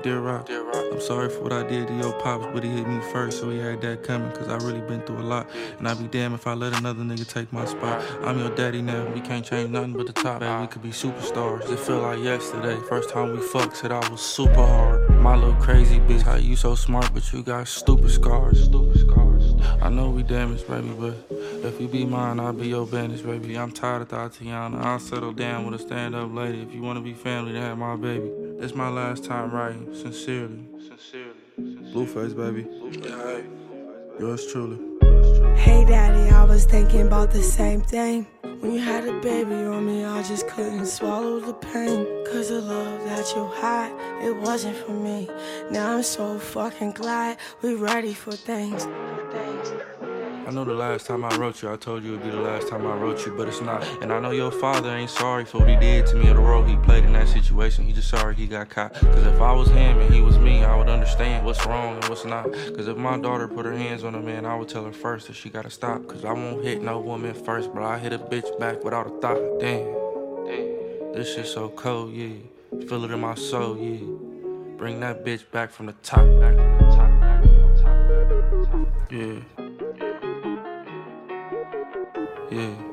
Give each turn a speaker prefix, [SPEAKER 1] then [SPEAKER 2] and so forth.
[SPEAKER 1] Dear Rock, I'm sorry for what I did to your pops, but he hit me first, so he had that coming, cause I really been through a lot. And I'd be damned if I let another nigga take my spot. I'm your daddy now, we can't change nothing but the top. Baby, we could be superstars. It feel like yesterday, first time we fucked, said I was super hard. My little crazy bitch, how you so smart, but you got stupid scars. I know we damaged, baby, but if you be mine, I'll be your bandage, baby. I'm tired of Tatiana. I'll settle down with a stand-up lady. If you wanna be family, then have my baby. This my last time writing, sincerely. Blueface, baby. Yeah, yours truly.
[SPEAKER 2] Hey daddy, I was thinking about the same thing. When you had a baby on me, I just couldn't swallow the pain. Cause the love that you had, it wasn't for me. Now I'm so fucking glad we ready for things.
[SPEAKER 1] I know the last time I wrote you, I told you it'd be the last time I wrote you, but it's not. And I know your father ain't sorry for what he did to me or the role he played in that situation. He just sorry he got caught. Cause if I was him and he was me, I would understand what's wrong and what's not. Cause if my daughter put her hands on a man, I would tell her first that she gotta stop. Cause I won't hit no woman first, but I hit a bitch back without a thought. Damn, this shit so cold, yeah. Feel it in my soul, yeah. Bring that bitch back from the top. Yeah. Yeah.